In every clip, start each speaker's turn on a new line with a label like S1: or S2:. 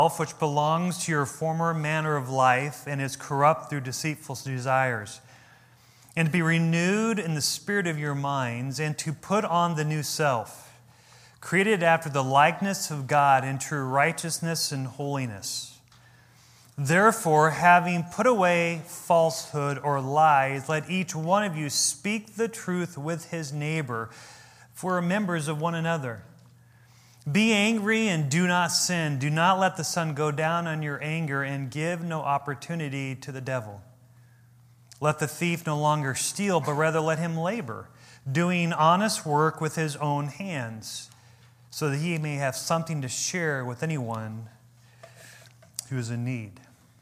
S1: which belongs to your former manner of life and is corrupt through deceitful desires, and to be renewed in the spirit of your minds, and to put on the new self, created after the likeness of God in true righteousness and holiness. Therefore, having put away falsehood or lies, let each one of you speak the truth with his neighbor, for we are members of one another. Be angry and do not sin. Do not let the sun go down on your anger, and give no opportunity to the devil. Let the thief no longer steal, but rather let him labor, doing honest work with his own hands, so that he may have something to share with anyone who is in need.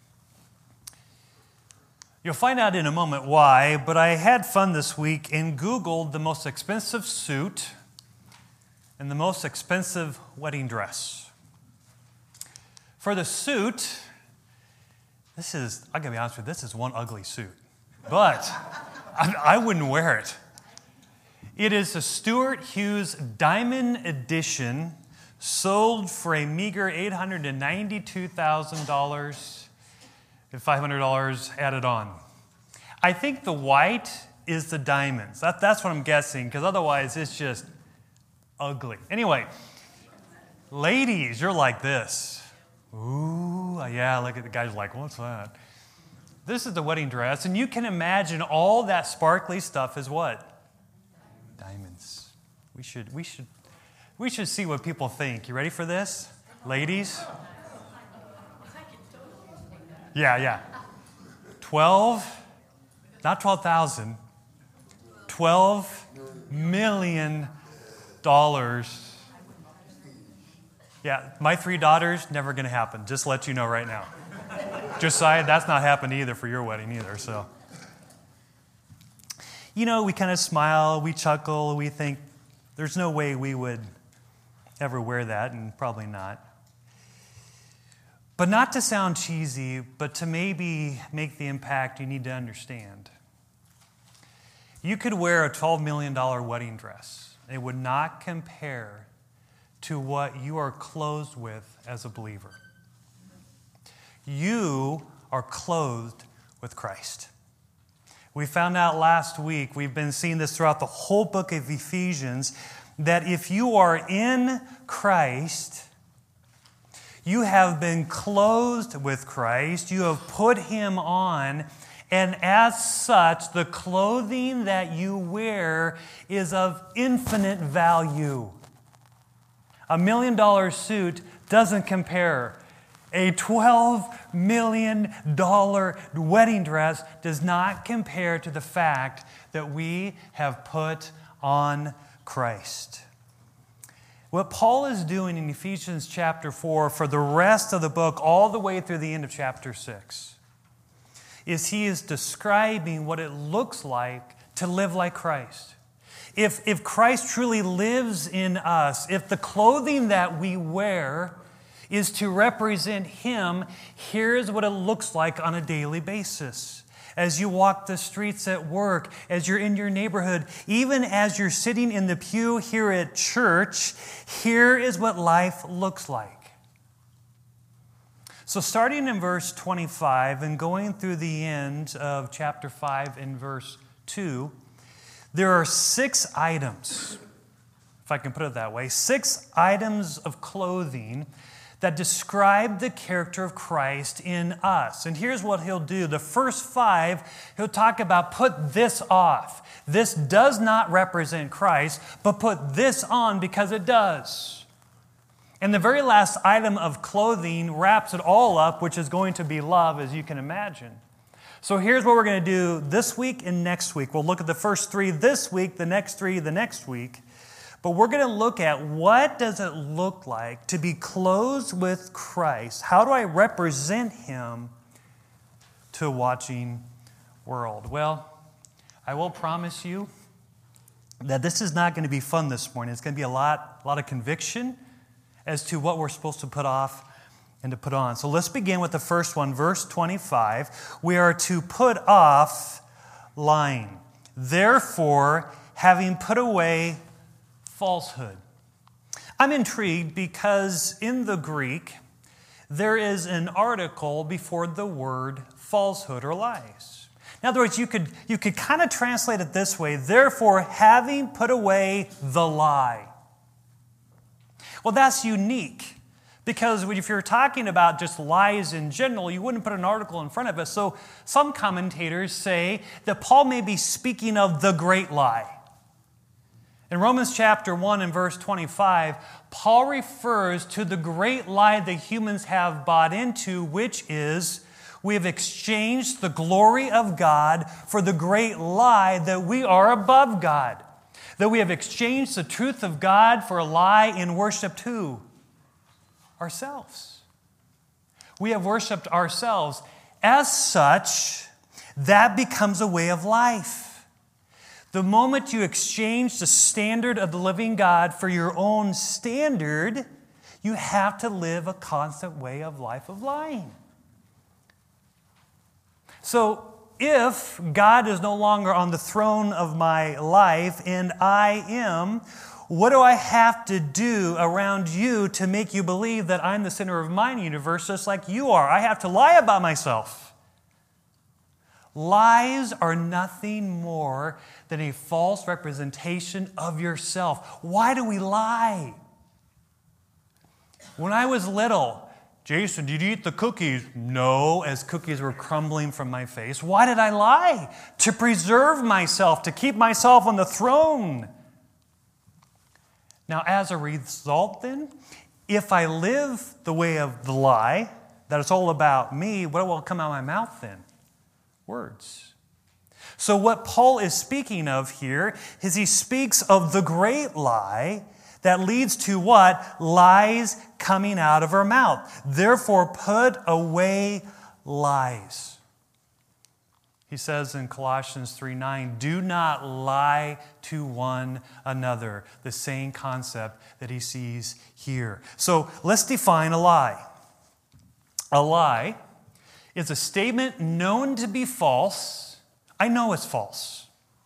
S1: You'll find out in a moment why, but I had fun this week and Googled the most expensive suit and the most expensive wedding dress. For the suit, I gotta be honest with you, this is one ugly suit. But I wouldn't wear it. It is a Stuart Hughes Diamond Edition, sold for a meager $892,000, with $500 added on. I think the white is the diamonds. That's what I'm guessing, because otherwise it's just ugly. Anyway, ladies, you're like this. Ooh, yeah, look at the guys like, what's that? This is the wedding dress, and you can imagine all that sparkly stuff is what? Diamonds. We should see what people think. You ready for this? Ladies? Yeah. 12 million dollars. Yeah, my 3 daughters, never going to happen. Just let you know right now. Josiah, that's not happening either for your wedding either, so. We kind of smile, we chuckle, we think there's no way we would ever wear that, and probably not. But not to sound cheesy, but to maybe make the impact you need to understand. You could wear a $12 million wedding dress. It would not compare to what you are clothed with as a believer. You are clothed with Christ. We found out last week, we've been seeing this throughout the whole book of Ephesians, that if you are in Christ, you have been clothed with Christ, you have put Him on, and as such, the clothing that you wear is of infinite value. $1 million suit doesn't compare. A $12 million wedding dress does not compare to the fact that we have put on Christ. What Paul is doing in Ephesians chapter 4 for the rest of the book, all the way through the end of chapter 6, is he is describing what it looks like to live like Christ. If Christ truly lives in us, if the clothing that we wear is to represent Him, here's what it looks like on a daily basis. As you walk the streets at work, as you're in your neighborhood, even as you're sitting in the pew here at church, here is what life looks like. So starting in verse 25 and going through the end of chapter 5 and verse 2, there are 6 items, if I can put it that way, 6 items of clothing that describe the character of Christ in us. And here's what he'll do. The first 5, he'll talk about put this off. This does not represent Christ, but put this on because it does. And the very last item of clothing wraps it all up, which is going to be love, as you can imagine. So here's what we're going to do this week and next week. We'll look at the first 3 this week, the next 3 the next week. But we're going to look at what does it look like to be clothed with Christ? How do I represent Him to a watching world? Well, I will promise you that this is not going to be fun this morning. It's going to be a lot of conviction as to what we're supposed to put off and to put on. So let's begin with the first one, verse 25. We are to put off lying. Therefore, having put away falsehood. I'm intrigued because in the Greek, there is an article before the word falsehood or lies. In other words, you could kind of translate it this way: therefore, having put away the lie. Well, that's unique, because if you're talking about just lies in general, you wouldn't put an article in front of it. So some commentators say that Paul may be speaking of the great lie. In Romans chapter 1 and verse 25, Paul refers to the great lie that humans have bought into, which is, we have exchanged the glory of God for the great lie that we are above God. That we have exchanged the truth of God for a lie and worshiped who? Ourselves. We have worshiped ourselves. As such, that becomes a way of life. The moment you exchange the standard of the living God for your own standard, you have to live a constant way of life of lying. So, if God is no longer on the throne of my life and I am, what do I have to do around you to make you believe that I'm the center of my universe just like you are? I have to lie about myself. Lies are nothing more than a false representation of yourself. Why do we lie? When I was little, Jason, did you eat the cookies? No, as cookies were crumbling from my face. Why did I lie? To preserve myself, to keep myself on the throne. Now, as a result then, if I live the way of the lie, that it's all about me, what will come out of my mouth then? Words. So what Paul is speaking of here is he speaks of the great lie that leads to what? Lies coming out of our mouth. Therefore, put away lies. He says in Colossians 3:9, do not lie to one another. The same concept that he sees here. So let's define a lie. A lie is a statement known to be false. I know it's false.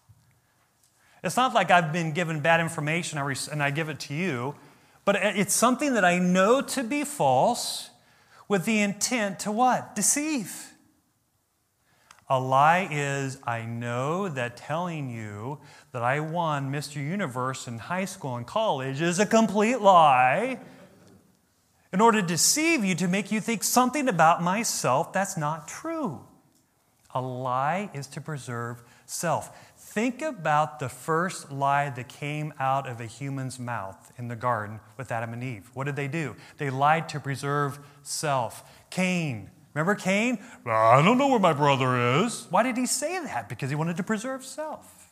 S1: It's not like I've been given bad information and I give it to you, but it's something that I know to be false with the intent to what? Deceive. A lie is, I know that telling you that I won Mr. Universe in high school and college is a complete lie in order to deceive you, to make you think something about myself that's not true. A lie is to preserve self. Think about the first lie that came out of a human's mouth in the garden with Adam and Eve. What did they do? They lied to preserve self. Cain. Remember Cain? I don't know where my brother is. Why did he say that? Because he wanted to preserve self.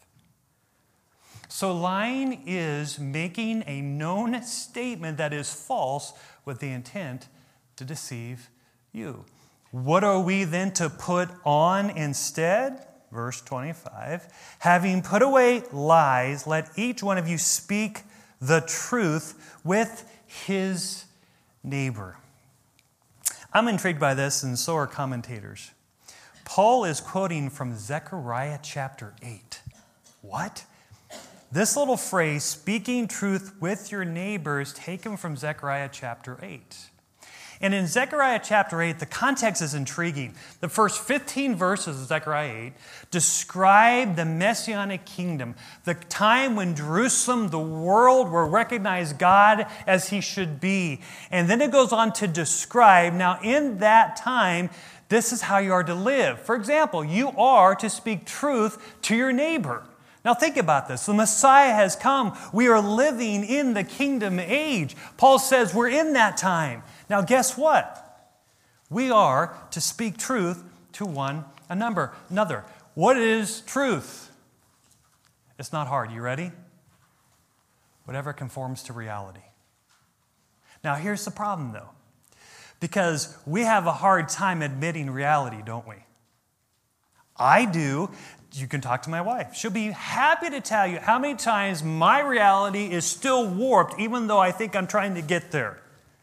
S1: So lying is making a known statement that is false with the intent to deceive you. What are we then to put on instead? Verse 25, having put away lies, let each one of you speak the truth with his neighbor. I'm intrigued by this, and so are commentators. Paul is quoting from Zechariah chapter 8. What? This little phrase, speaking truth with your neighbor, is taken from Zechariah chapter 8. And in Zechariah chapter 8, the context is intriguing. The first 15 verses of Zechariah 8 describe the Messianic kingdom, the time when Jerusalem, the world, will recognize God as he should be. And then it goes on to describe, now in that time, this is how you are to live. For example, you are to speak truth to your neighbor. Now think about this. The Messiah has come. We are living in the kingdom age. Paul says we're in that time. Now guess what? We are to speak truth to one another. What is truth? It's not hard. You ready? Whatever conforms to reality. Now here's the problem though. Because we have a hard time admitting reality, don't we? I do. You can talk to my wife. She'll be happy to tell you how many times my reality is still warped, even though I think I'm trying to get there.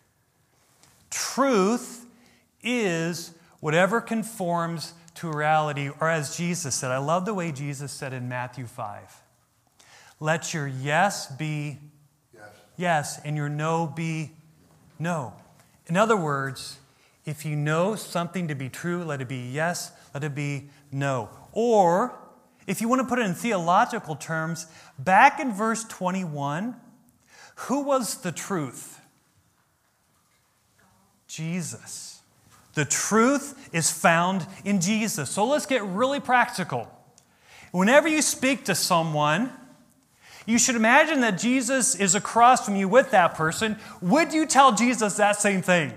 S1: Truth is whatever conforms to reality, or as Jesus said, I love the way Jesus said in Matthew 5. Let your yes be yes, and your no be no. In other words, If you know something to be true, let it be yes, let it be no. Or, if you want to put it in theological terms, back in verse 21, who was the truth? Jesus. The truth is found in Jesus. So let's get really practical. Whenever you speak to someone, you should imagine that Jesus is across from you with that person. Would you tell Jesus that same thing?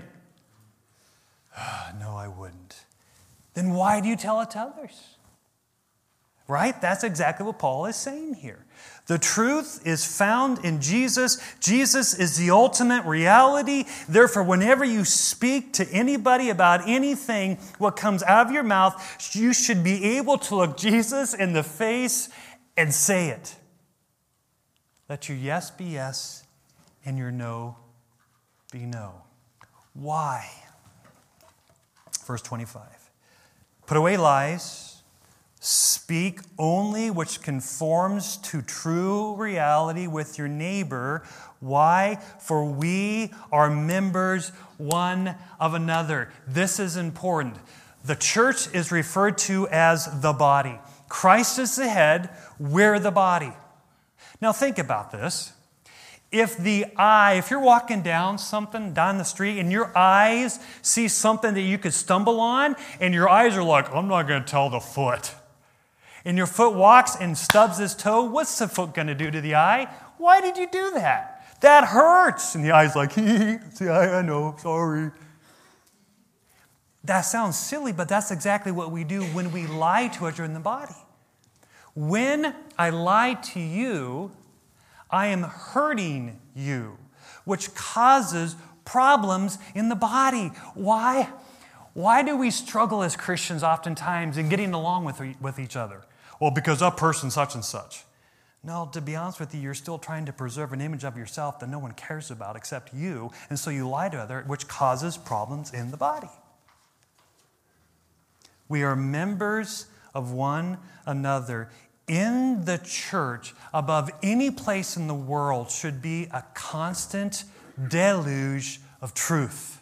S1: No, I wouldn't. Then why do you tell it to others? Right? That's exactly what Paul is saying here. The truth is found in Jesus. Jesus is the ultimate reality. Therefore, whenever you speak to anybody about anything, what comes out of your mouth, you should be able to look Jesus in the face and say it. Let your yes be yes and your no be no. Why? Verse 25. Put away lies. Speak only which conforms to true reality with your neighbor. Why? For we are members one of another. This is important. The church is referred to as the body. Christ is the head, we're the body. Now think about this. If you're walking down the street and your eyes see something that you could stumble on, and your eyes are like, I'm not going to tell the foot. And your foot walks and stubs his toe, what's the foot going to do to the eye? Why did you do that? That hurts. And the eye's like, see, I know, sorry. That sounds silly, but that's exactly what we do when we lie to each other in the body. When I lie to you, I am hurting you, which causes problems in the body. Why? Why do we struggle as Christians oftentimes in getting along with each other? Well, because that person's such and such. No, to be honest with you, you're still trying to preserve an image of yourself that no one cares about except you, and so you lie to others, which causes problems in the body. We are members of one another. In the church, above any place in the world, should be a constant deluge of truth.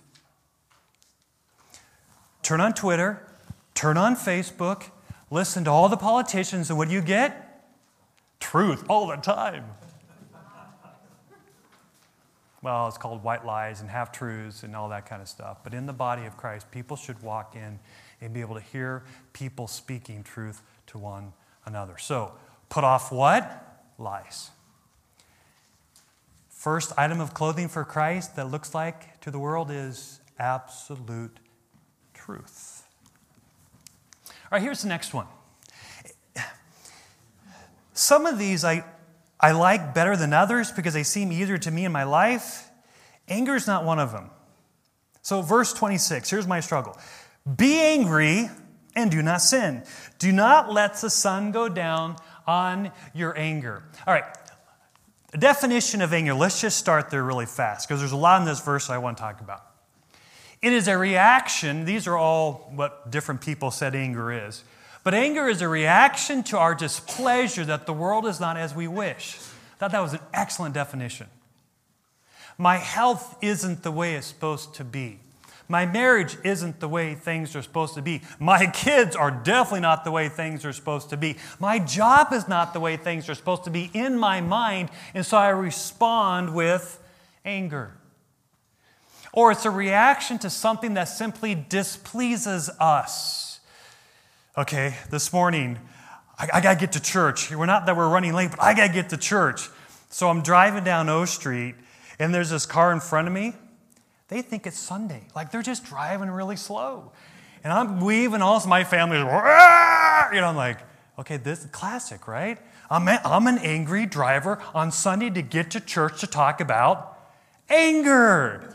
S1: Turn on Twitter, turn on Facebook, listen to all the politicians, and what do you get? Truth all the time. Well, it's called white lies and half-truths and all that kind of stuff. But in the body of Christ, people should walk in and be able to hear people speaking truth to one another. So, put off what? Lies. First item of clothing for Christ that looks like to the world is absolute truth. All right, here's the next one. Some of these I like better than others because they seem easier to me in my life. Anger is not one of them. So verse 26, here's my struggle. Be angry and do not sin. Do not let the sun go down on your anger. All right, a definition of anger. Let's just start there really fast because there's a lot in this verse I want to talk about. It is a reaction. These are all what different people said anger is. But anger is a reaction to our displeasure that the world is not as we wish. I thought that was an excellent definition. My health isn't the way it's supposed to be. My marriage isn't the way things are supposed to be. My kids are definitely not the way things are supposed to be. My job is not the way things are supposed to be in my mind, and so I respond with anger. Or it's a reaction to something that simply displeases us. Okay, this morning, I got to get to church. Not that we're running late, but I got to get to church. So I'm driving down O Street, and there's this car in front of me. They think it's Sunday. Like they're just driving really slow. And I'm weaving, all my family's, I'm like, okay, this is classic, right? I'm an angry driver on Sunday to get to church to talk about anger.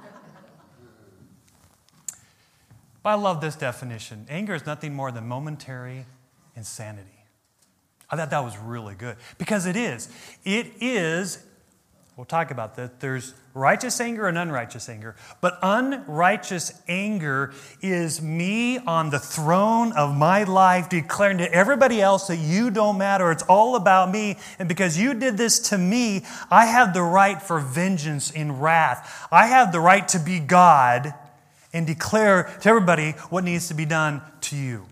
S1: But I love this definition. Anger is nothing more than momentary insanity. I thought that was really good because it is. It is, we'll talk about that. There's righteous anger and unrighteous anger. But unrighteous anger is me on the throne of my life declaring to everybody else that you don't matter. It's all about me. And because you did this to me, I have the right for vengeance and wrath. I have the right to be God and declare to everybody what needs to be done to you.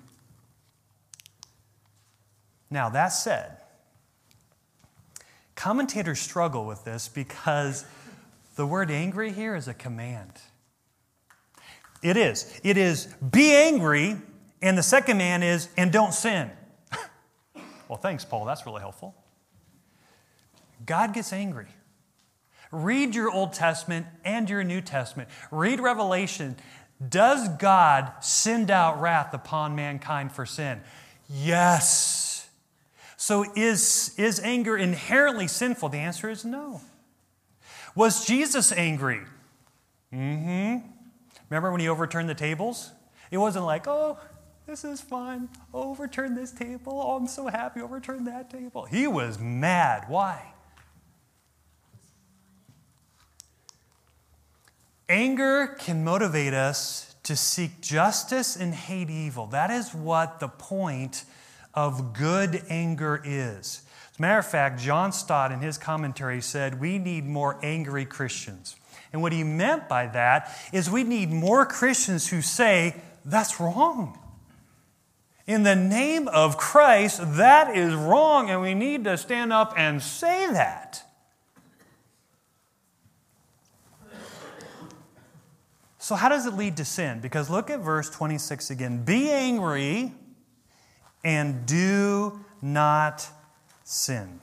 S1: Now, that said, commentators struggle with this because the word angry here is a command. It is. It is be angry, and the second command is, and don't sin. Well, thanks, Paul. That's really helpful. God gets angry. Read your Old Testament and your New Testament. Read Revelation. Does God send out wrath upon mankind for sin? Yes. So is anger inherently sinful? The answer is no. Was Jesus angry? Mm-hmm. Remember when he overturned the tables? It wasn't like, oh, this is fun. Overturn this table. Oh, I'm so happy. Overturn that table. He was mad. Why? Anger can motivate us to seek justice and hate evil. That is what the point of good anger is. As a matter of fact, John Stott in his commentary said, we need more angry Christians. And what he meant by that is we need more Christians who say, that's wrong. In the name of Christ, that is wrong, and we need to stand up and say that. So how does it lead to sin? Because look at verse 26 again. Be angry and do not sin.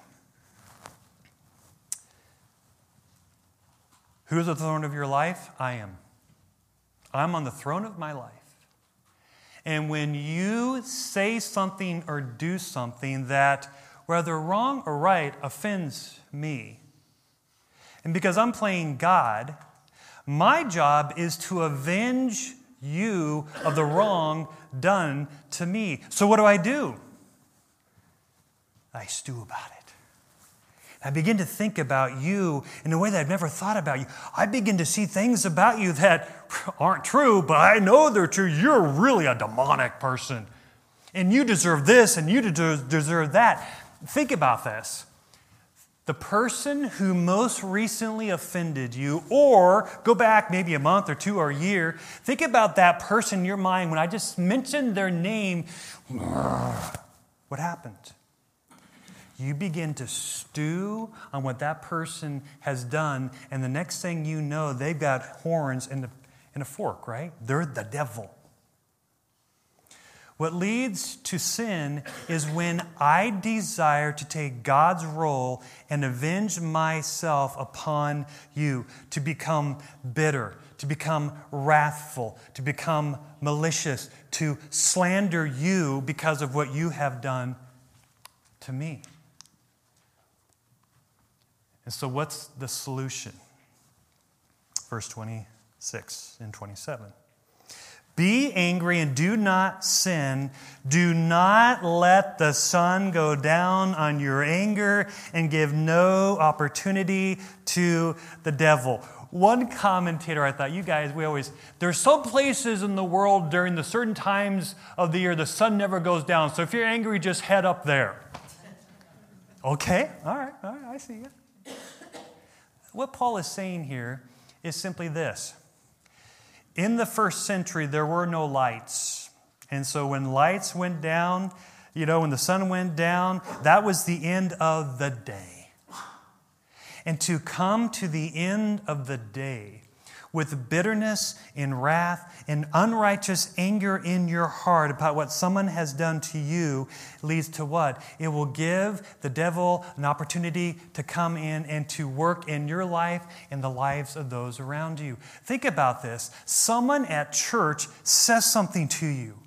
S1: Who is the throne of your life? I am. I'm on the throne of my life. And when you say something or do something that, whether wrong or right, offends me, and because I'm playing God, my job is to avenge you of the wrong done to me. So what do? I stew about it. I begin to think about you in a way that I've never thought about you. I begin to see things about you that aren't true, but I know they're true. You're really a demonic person. And you deserve this and you deserve that. Think about this. The person who most recently offended you, or go back maybe a month or two or a year, think about that person in your mind. When I just mentioned their name, what happened? You begin to stew on what that person has done, and the next thing you know, they've got horns and a fork, right? They're the devil. What leads to sin is when I desire to take God's role and avenge myself upon you, to become bitter, to become wrathful, to become malicious, to slander you because of what you have done to me. And so what's the solution? Verse 26 and 27. Be angry and do not sin. Do not let the sun go down on your anger and give no opportunity to the devil. One commentator, I thought, you guys, there's some places in the world during the certain times of the year the sun never goes down. So if you're angry, just head up there. Okay, all right, I see you. What Paul is saying here is simply this. In the first century, there were no lights. And so when lights went down, when the sun went down, that was the end of the day. And to come to the end of the day with bitterness and wrath and unrighteous anger in your heart about what someone has done to you leads to what? It will give the devil an opportunity to come in and to work in your life and the lives of those around you. Think about this. Someone at church says something to you.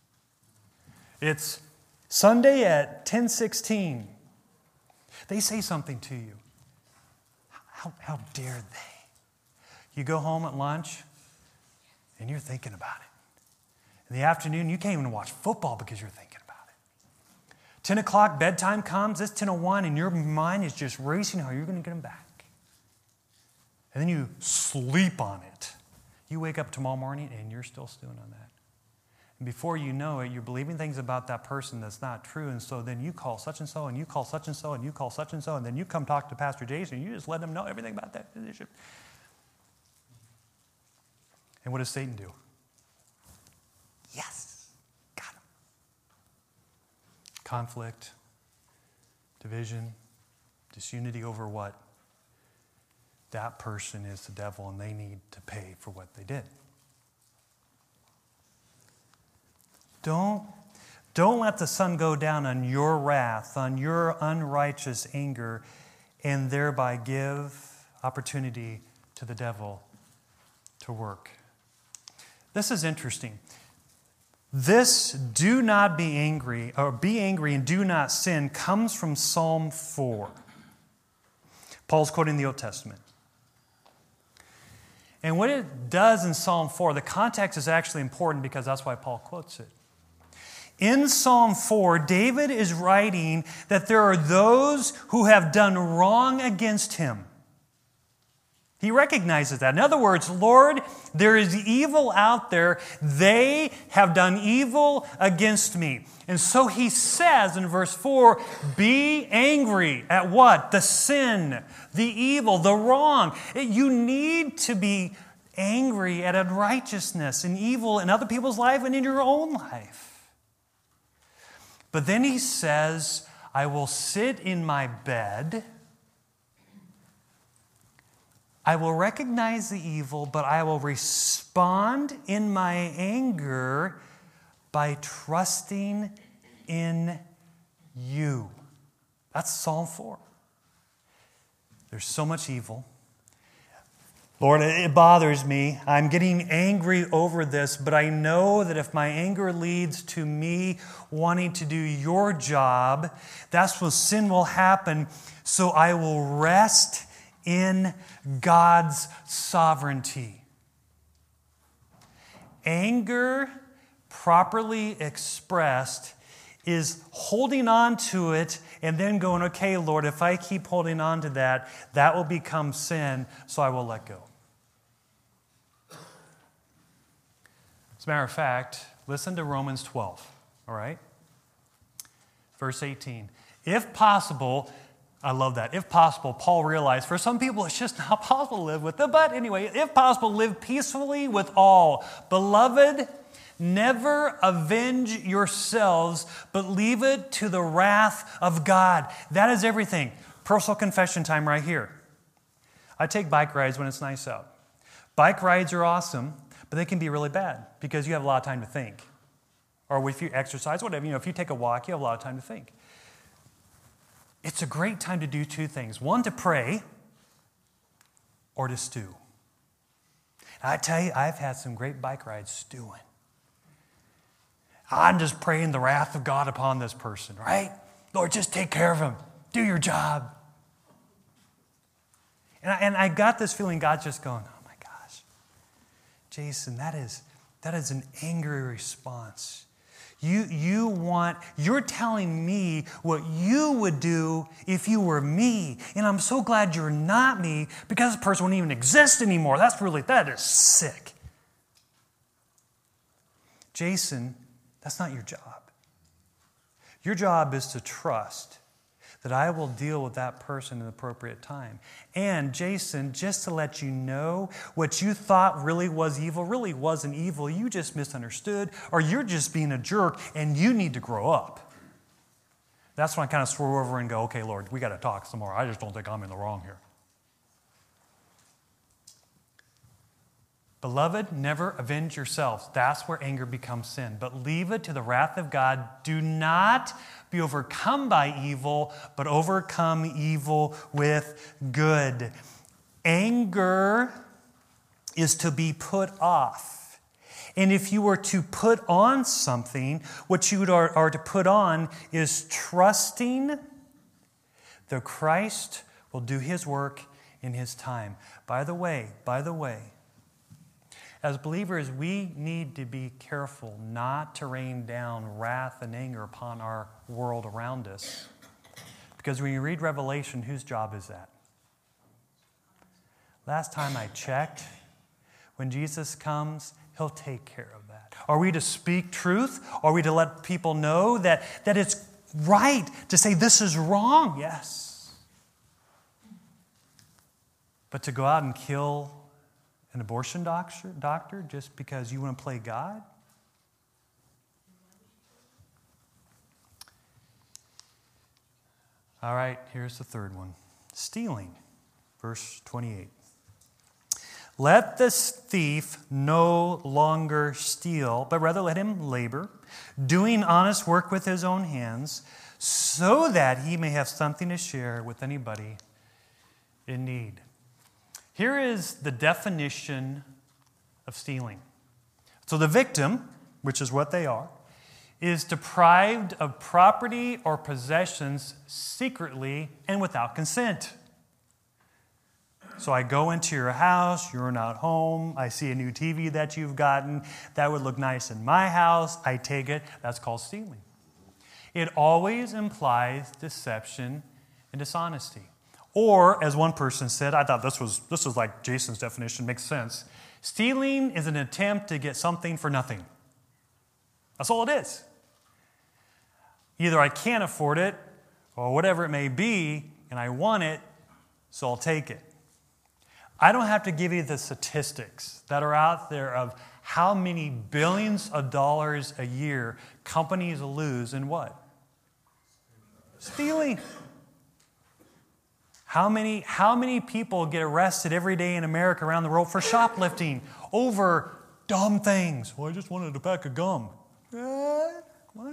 S1: It's Sunday at 10:16. They say something to you. How dare they? You go home at lunch, and you're thinking about it. In the afternoon, you can't even watch football because you're thinking about it. 10 o'clock, bedtime comes, it's 10:01, and your mind is just racing how you're going to get them back. And then you sleep on it. You wake up tomorrow morning, and you're still stewing on that. And before you know it, you're believing things about that person that's not true, and so then you call such and so, and you call such and so, and you call such and so, and then you come talk to Pastor Jason, and you just let him know everything about that issue. And what does Satan do? Yes, got him. Conflict, division, disunity over what? That person is the devil and they need to pay for what they did. Don't let the sun go down on your wrath, on your unrighteous anger, and thereby give opportunity to the devil to work. This is interesting. This do not be angry, or be angry and do not sin, comes from Psalm 4. Paul's quoting the Old Testament. And what it does in Psalm 4, the context is actually important because that's why Paul quotes it. In Psalm 4, David is writing that there are those who have done wrong against him. He recognizes that. In other words, Lord, there is evil out there. They have done evil against me. And so he says in verse 4, be angry at what? The sin, the evil, the wrong. You need to be angry at unrighteousness and evil in other people's life and in your own life. But then he says, I will sit in my bed. I will recognize the evil, but I will respond in my anger by trusting in you. That's Psalm 4. There's so much evil. Lord, it bothers me. I'm getting angry over this, but I know that if my anger leads to me wanting to do your job, that's when sin will happen. So I will rest in God's sovereignty. Anger, properly expressed, is holding on to it and then going, okay, Lord, if I keep holding on to that, that will become sin, so I will let go. As a matter of fact, listen to Romans 12, all right? Verse 18. If possible, I love that. If possible, Paul realized for some people it's just not possible to live with it. But anyway, if possible, live peacefully with all. Beloved, never avenge yourselves, but leave it to the wrath of God. That is everything. Personal confession time right here. I take bike rides when it's nice out. Bike rides are awesome, but they can be really bad because you have a lot of time to think. Or if you exercise, whatever, if you take a walk, you have a lot of time to think. It's a great time to do two things. One, to pray, or to stew. And I tell you, I've had some great bike rides stewing. I'm just praying the wrath of God upon this person, right? Lord, just take care of him. Do your job. And I got this feeling God's just going, oh my gosh, Jason, that is an angry response. You're telling me what you would do if you were me. And I'm so glad you're not me because this person wouldn't even exist anymore. That is sick. Jason, that's not your job. Your job is to trust that I will deal with that person in the appropriate time. And Jason, just to let you know, what you thought really was evil really wasn't evil. You just misunderstood, or you're just being a jerk, and you need to grow up. That's when I kind of swerve over and go, okay, Lord, we got to talk some more. I just don't think I'm in the wrong here. Beloved, never avenge yourselves. That's where anger becomes sin. But leave it to the wrath of God. Do not be overcome by evil, but overcome evil with good. Anger is to be put off. And if you were to put on something, what you are to put on is trusting that Christ will do his work in his time. By the way, as believers, we need to be careful not to rain down wrath and anger upon our world around us. Because when you read Revelation, whose job is that? Last time I checked, when Jesus comes, he'll take care of that. Are we to speak truth? Are we to let people know that it's right to say this is wrong? Yes. But to go out and kill an abortion doctor just because you want to play God? All right, here's the third one. Stealing. Verse 28. Let the thief no longer steal, but rather let him labor, doing honest work with his own hands, so that he may have something to share with anybody in need. Here is the definition of stealing. So the victim, which is what they are, is deprived of property or possessions secretly and without consent. So I go into your house, you're not home, I see a new TV that you've gotten, that would look nice in my house, I take it, that's called stealing. It always implies deception and dishonesty. Or, as one person said, I thought this was like Jason's definition, makes sense. Stealing is an attempt to get something for nothing. That's all it is. Either I can't afford it, or whatever it may be, and I want it, so I'll take it. I don't have to give you the statistics that are out there of how many billions of dollars a year companies lose in what? Stealing. How many people get arrested every day in America around the world for shoplifting over dumb things? Well, I just wanted a pack of gum. What?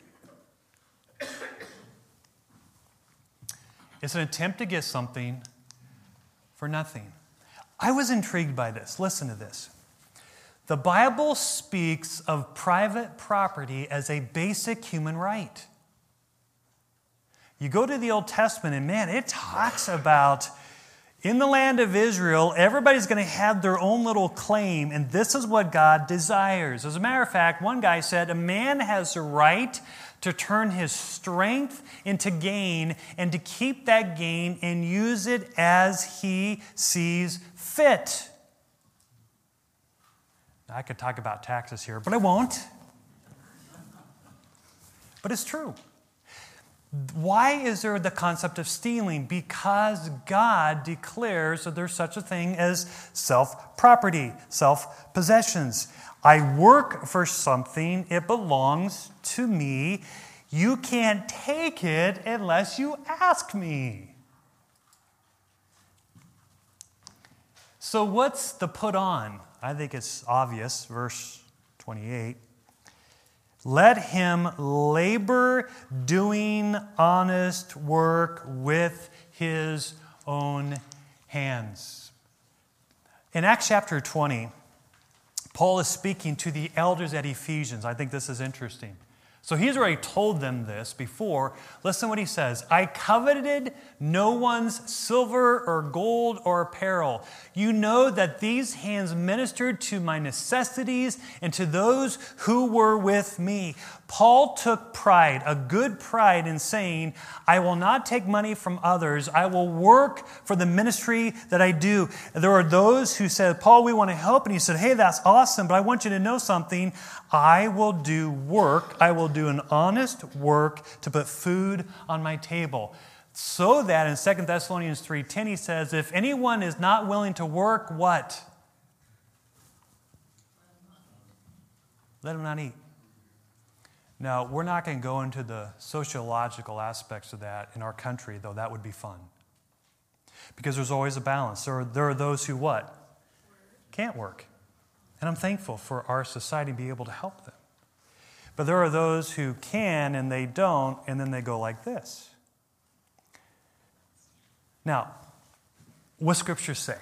S1: It's an attempt to get something for nothing. I was intrigued by this. Listen to this. The Bible speaks of private property as a basic human right. You go to the Old Testament and man, it talks about in the land of Israel, everybody's going to have their own little claim, and this is what God desires. As a matter of fact, one guy said, a man has the right to turn his strength into gain and to keep that gain and use it as he sees fit. Now, I could talk about taxes here, but I won't. But it's true. Why is there the concept of stealing? Because God declares that there's such a thing as self-property, self-possessions. I work for something, it belongs to me. You can't take it unless you ask me. So what's the put on? I think it's obvious, verse 28. Let him labor doing honest work with his own hands. In Acts chapter 20, Paul is speaking to the elders at Ephesians. I think this is interesting. So he's already told them this before. Listen what he says. I coveted no one's silver or gold or apparel. You know that these hands ministered to my necessities and to those who were with me. Paul took pride, a good pride in saying, I will not take money from others. I will work for the ministry that I do. There are those who said, Paul, we want to help. And he said, hey, that's awesome, but I want you to know something. I will do work. I will do an honest work to put food on my table. So that in 2 Thessalonians 3:10 he says, if anyone is not willing to work, what? Let him not eat. Now, we're not going to go into the sociological aspects of that in our country, though that would be fun. Because there's always a balance. There are those who what? Can't work. And I'm thankful for our society to be able to help them. But there are those who can and they don't, and then they go like this. Now, what Scripture say?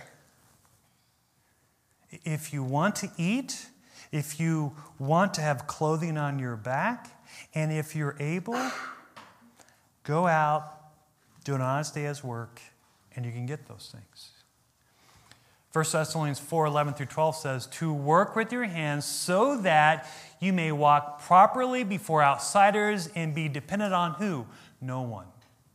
S1: If you want to eat, if you want to have clothing on your back, and if you're able, go out, do an honest day's work, and you can get those things. 1 Thessalonians 4:11 through 12 says, to work with your hands so that you may walk properly before outsiders and be dependent on who? No one.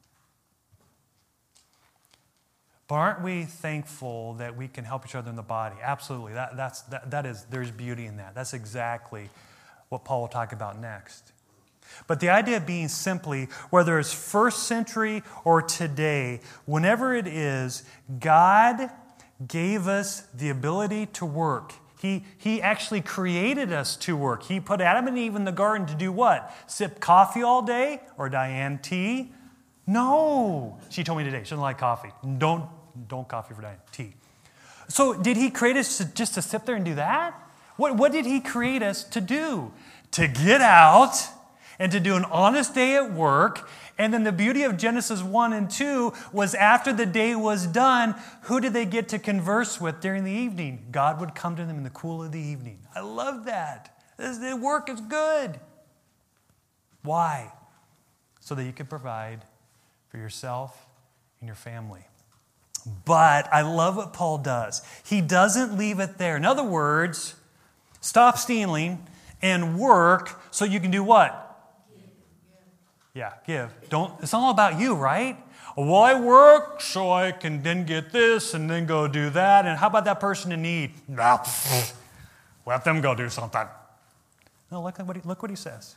S1: But aren't we thankful that we can help each other in the body? Absolutely. There's beauty in that. That's exactly what Paul will talk about next. But the idea being simply, whether it's first century or today, whenever it is, God gave us the ability to work. He actually created us to work. He put Adam and Eve in the garden to do what? Sip coffee all day? Or Diane, tea? No. She told me today she doesn't like coffee. Don't coffee for Diane, tea. So did he create us just to sit there and do that? What did he create us to do? To get out and to do an honest day at work. And then the beauty of Genesis 1 and 2 was after the day was done, who did they get to converse with during the evening? God would come to them in the cool of the evening. I love that. The work is good. Why? So that you can provide for yourself and your family. But I love what Paul does. He doesn't leave it there. In other words, stop stealing and work so you can do what? Yeah, give. It's all about you, right? Well, I work so I can then get this and then go do that. And how about that person in need? Let them go do something. No, look what he says.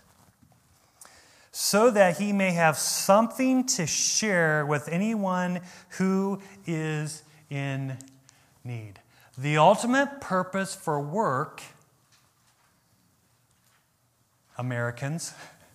S1: So that he may have something to share with anyone who is in need. The ultimate purpose for work, Americans,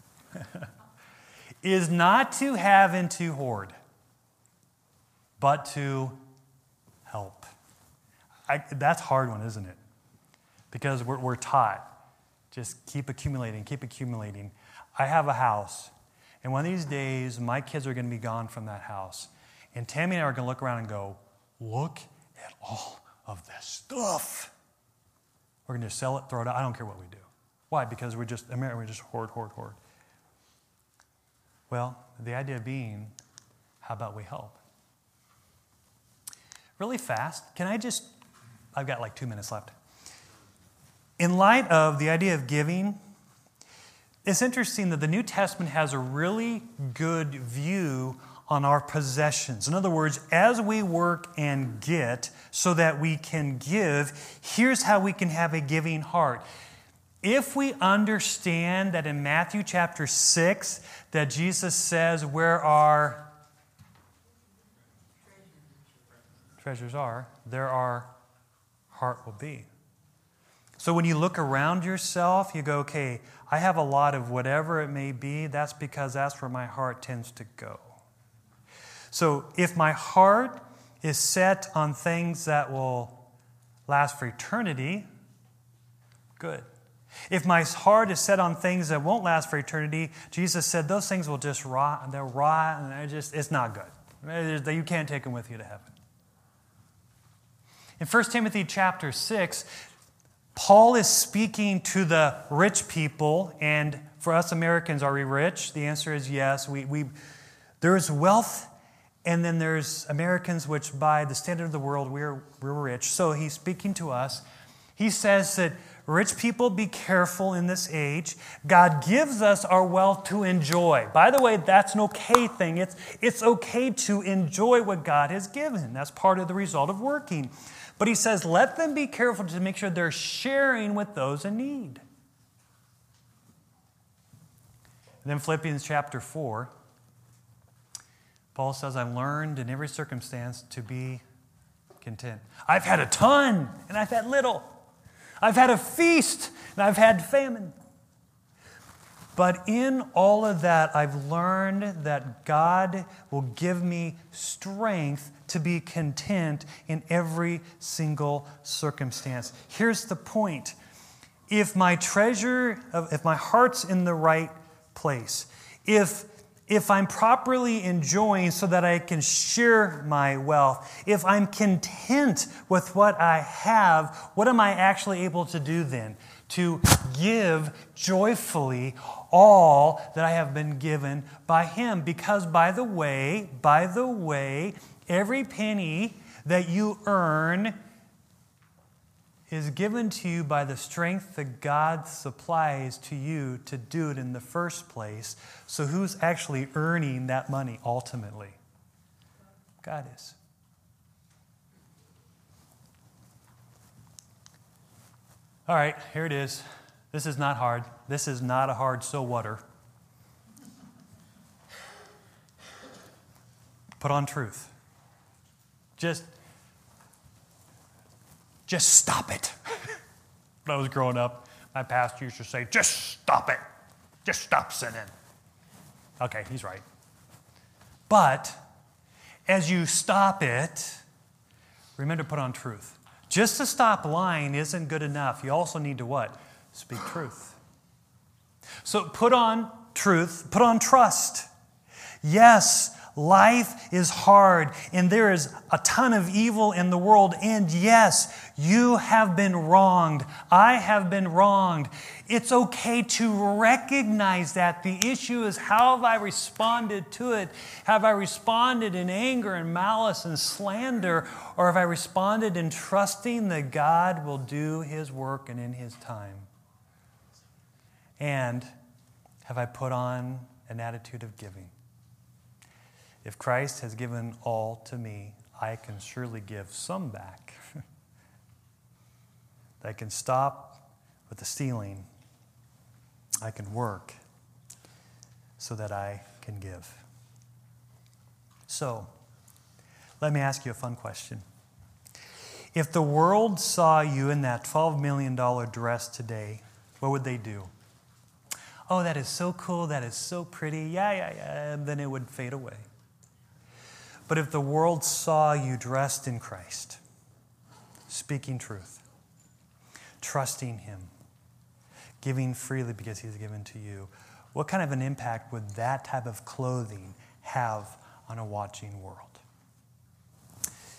S1: is not to have and to hoard, but to help. That's a hard one, isn't it? Because we're taught, just keep accumulating, keep accumulating. I have a house, and one of these days, my kids are going to be gone from that house. And Tammy and I are going to look around and go, look at all of this stuff. We're going to just sell it, throw it out. I don't care what we do. Why? Because we just hoard. Well, the idea being, how about we help? Really fast, I've got like 2 minutes left. In light of the idea of giving, it's interesting that the New Testament has a really good view on our possessions. In other words, as we work and get so that we can give, here's how we can have a giving heart. If we understand that in Matthew chapter 6, that Jesus says where our treasures are, there our heart will be. So when you look around yourself, you go, okay, I have a lot of whatever it may be. That's because that's where my heart tends to go. So if my heart is set on things that will last for eternity, good. If my heart is set on things that won't last for eternity, Jesus said those things will just rot. They'll rot, and it's not good. You can't take them with you to heaven. In 1 Timothy chapter 6, Paul is speaking to the rich people, and for us Americans, are we rich? The answer is yes. There's wealth, and then there's Americans, which by the standard of the world, we're rich. So he's speaking to us. He says that rich people, be careful in this age. God gives us our wealth to enjoy. By the way, that's an okay thing. It's okay to enjoy what God has given. That's part of the result of working. But he says, let them be careful to make sure they're sharing with those in need. And then Philippians chapter 4, Paul says, I've learned in every circumstance to be content. I've had a ton, and I've had little. I've had a feast, and I've had famine. But in all of that, I've learned that God will give me strength to be content in every single circumstance. Here's the point. If my heart's in the right place, if I'm properly enjoying so that I can share my wealth, if I'm content with what I have, what am I actually able to do then? To give joyfully all that I have been given by Him. Because by the way, every penny that you earn is given to you by the strength that God supplies to you to do it in the first place. So who's actually earning that money ultimately? God is. All right, here it is. This is not hard. This is not a hard so water. Put on truth. Just Just stop it. When I was growing up, my pastor used to say, just stop it. Just stop sinning. Okay, he's right. But as you stop it, remember to put on truth. Just to stop lying isn't good enough. You also need to what? Speak truth. So put on truth, put on trust. Yes, life is hard, and there is a ton of evil in the world. And yes, you have been wronged. I have been wronged. It's okay to recognize that. The issue is, how have I responded to it? Have I responded in anger and malice and slander, or have I responded in trusting that God will do His work and in His time? And have I put on an attitude of giving? If Christ has given all to me, I can surely give some back. I can stop with the stealing. I can work so that I can give. So, let me ask you a fun question. If the world saw you in that $12 million dress today, what would they do? Oh, that is so cool. That is so pretty. Yeah. And then it would fade away. But if the world saw you dressed in Christ, speaking truth, trusting Him, giving freely because He's given to you, what kind of an impact would that type of clothing have on a watching world?